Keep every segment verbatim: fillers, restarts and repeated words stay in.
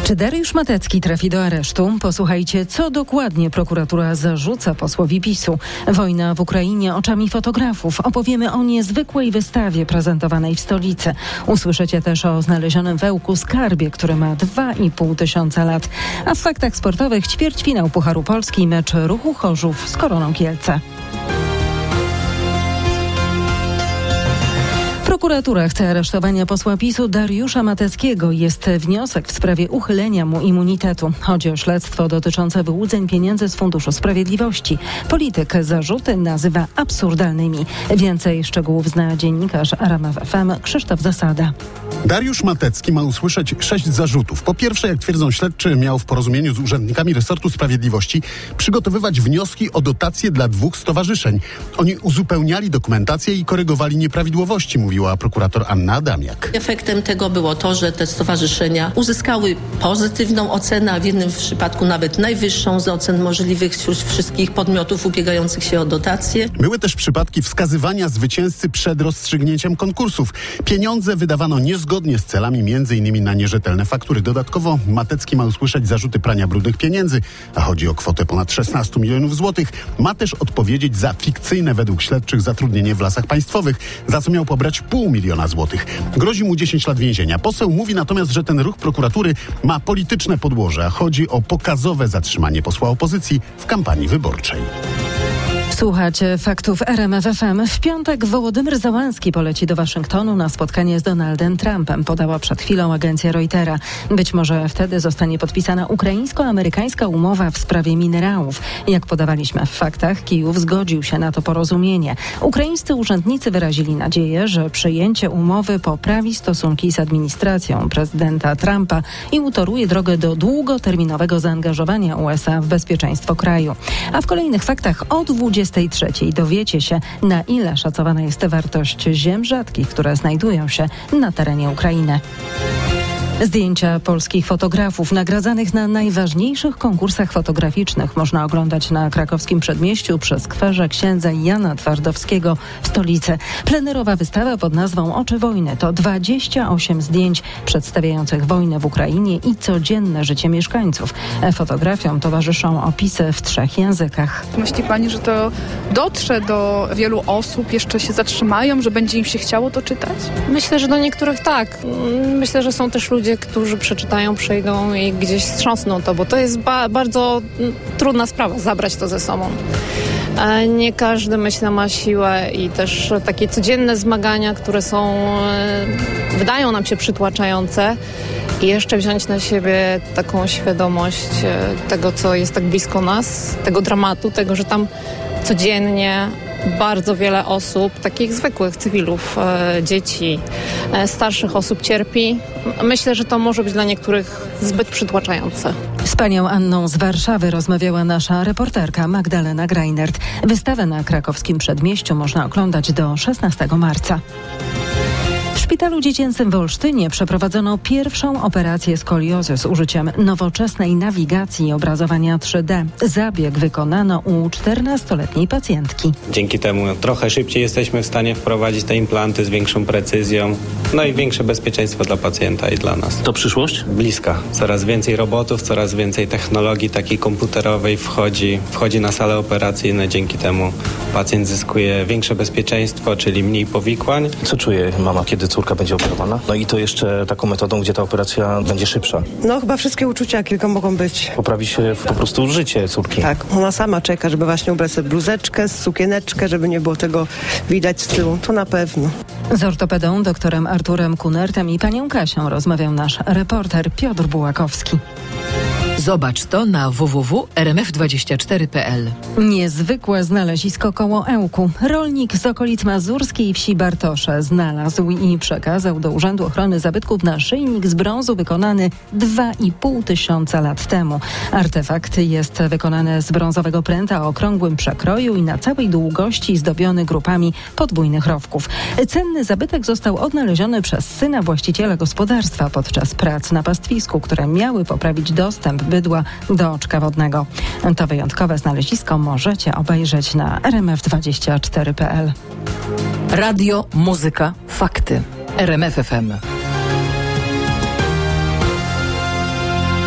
Czy Dariusz Matecki trafi do aresztu? Posłuchajcie, co dokładnie prokuratura zarzuca posłowi PiSu. Wojna w Ukrainie oczami fotografów. Opowiemy o niezwykłej wystawie prezentowanej w stolicy. Usłyszycie też o znalezionym w Ełku skarbie, który ma dwa i pół tysiąca lat. A w faktach sportowych ćwierćfinał Pucharu Polski, mecz Ruchu Chorzów z Koroną Kielce. Prokuratura chce aresztowania posła PiSu Dariusza Mateckiego. Jest wniosek w sprawie uchylenia mu immunitetu. Chodzi o śledztwo dotyczące wyłudzeń pieniędzy z Funduszu Sprawiedliwości. Polityk zarzuty nazywa absurdalnymi. Więcej szczegółów zna dziennikarz R M F F M Krzysztof Zasada. Dariusz Matecki ma usłyszeć sześć zarzutów. Po pierwsze, jak twierdzą śledczy, miał w porozumieniu z urzędnikami resortu sprawiedliwości przygotowywać wnioski o dotacje dla dwóch stowarzyszeń. Oni uzupełniali dokumentację i korygowali nieprawidłowości, mówiła prokurator Anna Adamiak. Efektem tego było to, że te stowarzyszenia uzyskały pozytywną ocenę, a w jednym przypadku nawet najwyższą z ocen możliwych wśród wszystkich podmiotów ubiegających się o dotacje. Były też przypadki wskazywania zwycięzcy przed rozstrzygnięciem konkursów. Pieniądze wydawano niezgodnie z celami, między innymi na nierzetelne faktury. Dodatkowo Matecki ma usłyszeć zarzuty prania brudnych pieniędzy, a chodzi o kwotę ponad szesnaście milionów złotych. Ma też odpowiedzieć za fikcyjne według śledczych zatrudnienie w Lasach Państwowych, za co miał pobrać pół miliona złotych. Grozi mu dziesięć lat więzienia. Poseł mówi natomiast, że ten ruch prokuratury ma polityczne podłoże, a chodzi o pokazowe zatrzymanie posła opozycji w kampanii wyborczej. Słuchacie faktów R M F F M. W piątek Wołodymyr Załęski poleci do Waszyngtonu na spotkanie z Donaldem Trumpem, podała przed chwilą agencja Reutera. Być może wtedy zostanie podpisana ukraińsko-amerykańska umowa w sprawie minerałów. Jak podawaliśmy w faktach, Kijów zgodził się na to porozumienie. Ukraińscy urzędnicy wyrazili nadzieję, że przyjęcie umowy poprawi stosunki z administracją prezydenta Trumpa i utoruje drogę do długoterminowego zaangażowania U S A w bezpieczeństwo kraju. A w kolejnych faktach o dwudziestej trzeciej dowiecie się, na ile szacowana jest wartość ziem rzadkich, które znajdują się na terenie Ukrainy. Zdjęcia polskich fotografów nagradzanych na najważniejszych konkursach fotograficznych można oglądać na krakowskim Przedmieściu przy skwerze księdza Jana Twardowskiego w stolicy. Plenerowa wystawa pod nazwą Oczy wojny to dwadzieścia osiem zdjęć przedstawiających wojnę w Ukrainie i codzienne życie mieszkańców. Fotografiom towarzyszą opisy w trzech językach. Myśli pani, że to dotrze do wielu osób, jeszcze się zatrzymają, że będzie im się chciało to czytać? Myślę, że do niektórych tak. Myślę, że są też ludzie, którzy przeczytają, przyjdą i gdzieś wstrząsną to, bo to jest ba- bardzo trudna sprawa, zabrać to ze sobą. Nie każdy, myślę, ma siłę i też takie codzienne zmagania, które są, wydają nam się przytłaczające, i jeszcze wziąć na siebie taką świadomość tego, co jest tak blisko nas, tego dramatu, tego, że tam codziennie bardzo wiele osób, takich zwykłych cywilów, e, dzieci, e, starszych osób cierpi. Myślę, że to może być dla niektórych zbyt przytłaczające. Z panią Anną z Warszawy rozmawiała nasza reporterka Magdalena Greinert. Wystawę na krakowskim Przedmieściu można oglądać do szesnastego marca. W szpitalu dziecięcym w Olsztynie przeprowadzono pierwszą operację skoliozy z użyciem nowoczesnej nawigacji i obrazowania trzy D. Zabieg wykonano u czternastoletniej pacjentki. Dzięki temu trochę szybciej jesteśmy w stanie wprowadzić te implanty z większą precyzją, no i większe bezpieczeństwo dla pacjenta i dla nas. To przyszłość? Bliska. Coraz więcej robotów, coraz więcej technologii takiej komputerowej wchodzi, wchodzi na salę operacyjną. Dzięki temu pacjent zyskuje większe bezpieczeństwo, czyli mniej powikłań. Co czuje mama, kiedy córka będzie operowana? No i to jeszcze taką metodą, gdzie ta operacja będzie szybsza. No chyba wszystkie uczucia, jakie tylko mogą być. Poprawi się po prostu życie córki. Tak, ona sama czeka, żeby właśnie ubrać sobie bluzeczkę, sukieneczkę, żeby nie było tego widać z tyłu. To na pewno. Z ortopedą, doktorem Arturem Kunertem i panią Kasią rozmawiał nasz reporter Piotr Bułakowski. Zobacz to na w w w kropka r m f dwadzieścia cztery kropka p l. Niezwykłe znalezisko koło Ełku. Rolnik z okolic mazurskiej wsi Bartosze znalazł i przekazał do Urzędu Ochrony Zabytków naszyjnik z brązu wykonany dwa i pół tysiąca lat temu. Artefakt jest wykonany z brązowego pręta o okrągłym przekroju i na całej długości zdobiony grupami podwójnych rowków. Cenny zabytek został odnaleziony przez syna właściciela gospodarstwa podczas prac na pastwisku, które miały poprawić dostęp bydła do oczka wodnego. To wyjątkowe znalezisko możecie obejrzeć na r m f dwadzieścia cztery kropka p l. Radio, muzyka, fakty. R M F F M.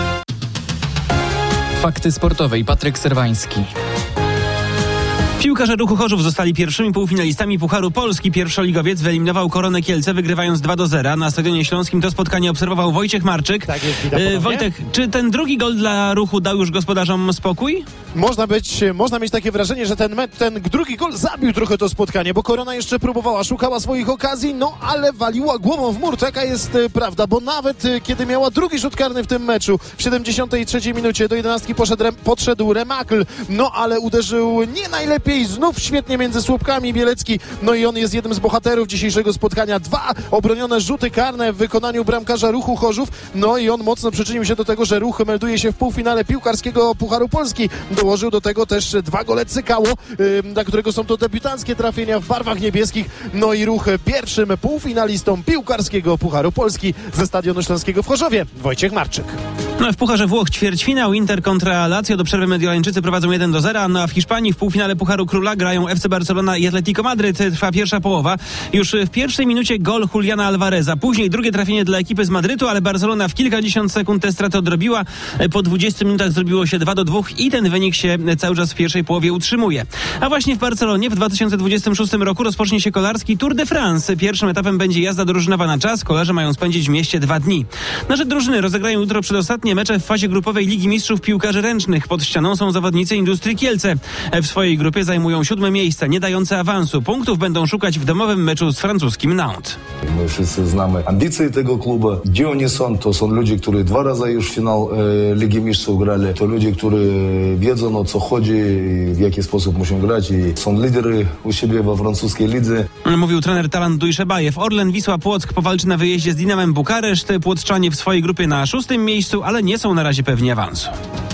Fakty sportowe i Patryk Serwański. Piłkarze Ruchu Chorzów zostali pierwszymi półfinalistami Pucharu Polski. Pierwszoligowiec wyeliminował Koronę Kielce, wygrywając dwa do zera. Na Stadionie Śląskim to spotkanie obserwował Wojciech Marczyk. Tak jest, widać e, Wojtek, czy ten drugi gol dla Ruchu dał już gospodarzom spokój? Można być, można mieć takie wrażenie, że ten, me, ten drugi gol zabił trochę to spotkanie, bo Korona jeszcze próbowała, szukała swoich okazji, no ale waliła głową w mur. Taka jest e, prawda, bo nawet e, kiedy miała drugi rzut karny w tym meczu, w siedemdziesiątej trzeciej minucie do jedenastki poszedł, rem, podszedł Remakl, no ale uderzył nie najlepiej, znów świetnie między słupkami Bielecki, no i on jest jednym z bohaterów dzisiejszego spotkania. Dwa obronione rzuty karne w wykonaniu bramkarza Ruchu Chorzów, no i on mocno przyczynił się do tego, że Ruch melduje się w półfinale piłkarskiego Pucharu Polski. Dołożył do tego też dwa gole Cykało, yy, dla którego są to debiutanckie trafienia w barwach niebieskich, no i Ruch pierwszym półfinalistą piłkarskiego Pucharu Polski ze Stadionu Śląskiego w Chorzowie. Wojciech Marczyk. No, w Pucharze Włoch ćwierćfinał Inter kontra Lazio. Do przerwy Mediolańczycy prowadzą jeden do zera, no a w Hiszpanii w półfinale Pucharu Króla grają F C Barcelona i Atletico Madryt. Trwa pierwsza połowa. Już w pierwszej minucie gol Juliana Alvareza. Później drugie trafienie dla ekipy z Madrytu, ale Barcelona w kilkadziesiąt sekund tę stratę odrobiła. Po dwudziestu minutach zrobiło się dwa do dwóch i ten wynik się cały czas w pierwszej połowie utrzymuje. A właśnie w Barcelonie w dwa tysiące dwudziestym szóstym roku rozpocznie się kolarski Tour de France. Pierwszym etapem będzie jazda drużynowa na czas. Kolarze mają spędzić w mieście dwa dni. Nasze drużyny rozegrają jutro przedostatnie mecze w fazie grupowej Ligi Mistrzów Piłkarzy Ręcznych. Pod ścianą są zawodnicy Industrii Kielce. W swojej grupie zajmują siódme miejsce, nie dające awansu. Punktów będą szukać w domowym meczu z francuskim Nantes. My wszyscy znamy ambicje tego klubu. Gdzie oni są? To są ludzie, którzy dwa razy już finał e, Ligi Mistrzów grali. To ludzie, którzy wiedzą, o co chodzi i w jaki sposób muszą grać. I są lidery u siebie we francuskiej lidze. Mówił trener Talant Dujszebajew. Orlen Wisła Płock powalczy na wyjeździe z Dinamem Bukareszt. Płotrzczanie w swojej grupie na szóstym miejscu, ale nie są na razie pewni awansu.